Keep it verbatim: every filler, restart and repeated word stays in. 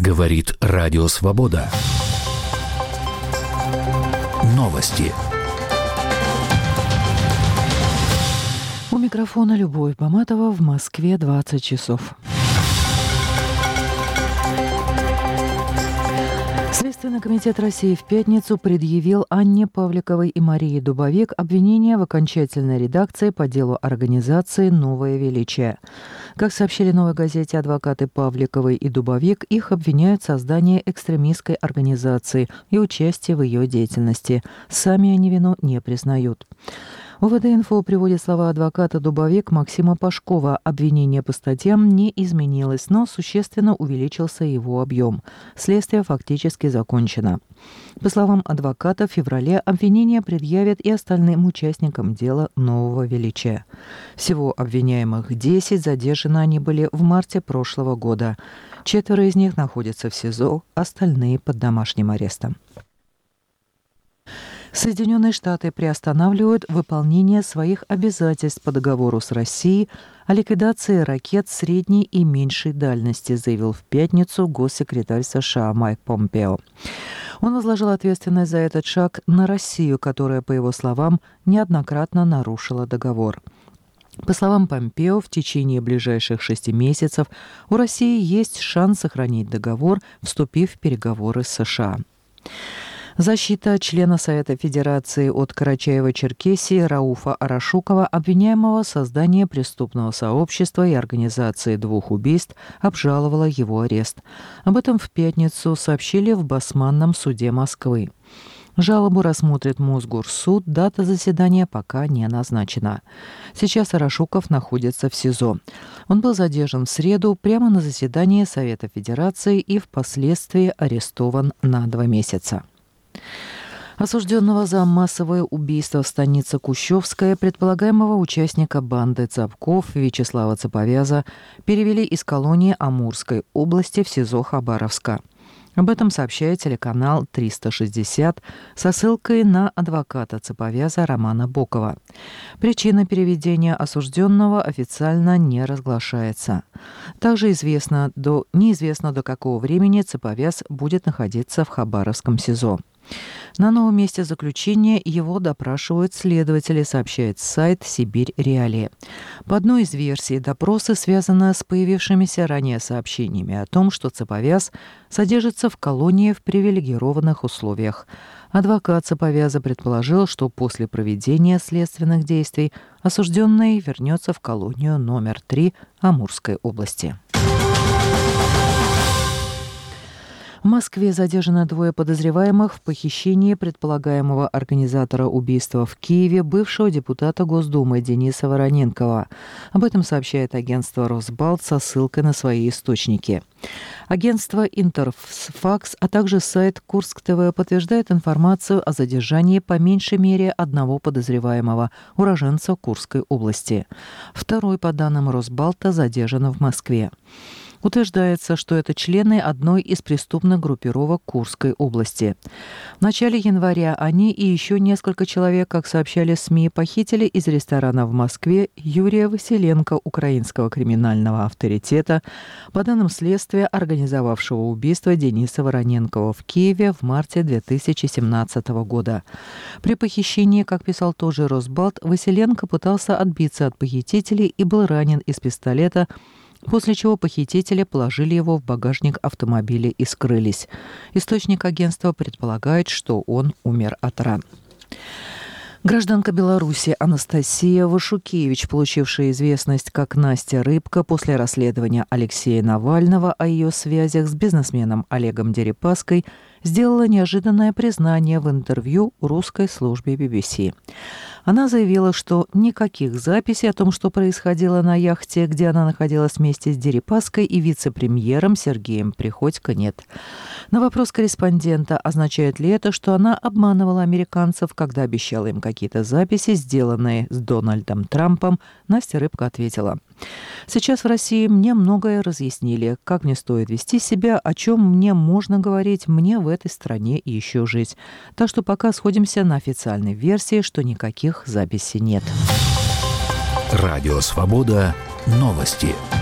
Говорит Радио Свобода. Новости. У микрофона Любовь Баматова, в Москве двадцать часов. Следственный комитет России в пятницу предъявил Анне Павликовой и Марии Дубовик обвинения в окончательной редакции по делу организации «Новое величие». Как сообщили «Новой газете» адвокаты Павликовой и Дубовик, их обвиняют в создании экстремистской организации и участии в ее деятельности. Сами они вину не признают. УВД-инфо приводит слова адвоката Дубовик Максима Пашкова. Обвинение по статьям не изменилось, но существенно увеличился его объем. Следствие фактически закончено. По словам адвоката, в феврале обвинения предъявят и остальным участникам дела «Нового величия». Всего обвиняемых десять, задержаны они были в марте прошлого года. Четверо из них находятся в СИЗО, остальные под домашним арестом. Соединенные Штаты приостанавливают выполнение своих обязательств по договору с Россией о ликвидации ракет средней и меньшей дальности, заявил в пятницу госсекретарь США Майк Помпео. Он возложил ответственность за этот шаг на Россию, которая, по его словам, неоднократно нарушила договор. По словам Помпео, в течение ближайших шести месяцев у России есть шанс сохранить договор, вступив в переговоры с США. Защита члена Совета Федерации от Карачаева-Черкесии Рауфа Арашукова, обвиняемого в создании преступного сообщества и организации двух убийств, обжаловала его арест. Об этом в пятницу сообщили в Басманном суде Москвы. Жалобу рассмотрит Мосгорсуд, дата заседания пока не назначена. Сейчас Арашуков находится в СИЗО. Он был задержан в среду прямо на заседании Совета Федерации и впоследствии арестован на два месяца. Осужденного за массовое убийство в станице Кущевская, предполагаемого участника банды Цапков Вячеслава Цаповяза, перевели из колонии Амурской области в СИЗО Хабаровска. Об этом сообщает телеканал триста шестьдесят со ссылкой на адвоката Цаповяза Романа Бокова. Причина переведения осужденного официально не разглашается. Также известно до, неизвестно, до какого времени Цаповяз будет находиться в Хабаровском СИЗО. На новом месте заключения его допрашивают следователи, сообщает сайт «Сибирь Реалии». По одной из версий, допросы связаны с появившимися ранее сообщениями о том, что Цаповяз содержится в колонии в привилегированных условиях. Адвокат Цаповяза предположил, что после проведения следственных действий осужденный вернется в колонию номер три Амурской области. В Москве задержаны двое подозреваемых в похищении предполагаемого организатора убийства в Киеве бывшего депутата Госдумы Дениса Вороненкова. Об этом сообщает агентство «Росбалт» со ссылкой на свои источники. Агентство «Интерфакс», а также сайт Курск ТВ подтверждают информацию о задержании по меньшей мере одного подозреваемого, уроженца Курской области. Второй, по данным Росбалта, задержан в Москве. Утверждается, что это члены одной из преступных группировок Курской области. В начале января они и еще несколько человек, как сообщали СМИ, похитили из ресторана в Москве Юрия Василенко, украинского криминального авторитета, по данным следствия, организовавшего убийство Дениса Вороненкова в Киеве в марте две тысячи семнадцатого года. При похищении, как писал тоже Росбалт, Василенко пытался отбиться от похитителей и был ранен из пистолета, после чего похитители положили его в багажник автомобиля и скрылись. Источник агентства предполагает, что он умер от ран. Гражданка Беларуси Анастасия Вашукевич, получившая известность как Настя Рыбка после расследования Алексея Навального о ее связях с бизнесменом Олегом Дерипаской, сделала неожиданное признание в интервью русской службе би би си. Она заявила, что никаких записей о том, что происходило на яхте, где она находилась вместе с Дерипаской и вице-премьером Сергеем Приходько, нет. На вопрос корреспондента, означает ли это, что она обманывала американцев, когда обещала им какие-то записи, сделанные с Дональдом Трампом, Настя Рыбка ответила: «Сейчас в России мне многое разъяснили, как мне стоит вести себя, о чем мне можно говорить, мне в этой стране еще жить. Так что пока сходимся на официальной версии, что никаких записей нет». Радио Свобода. Новости.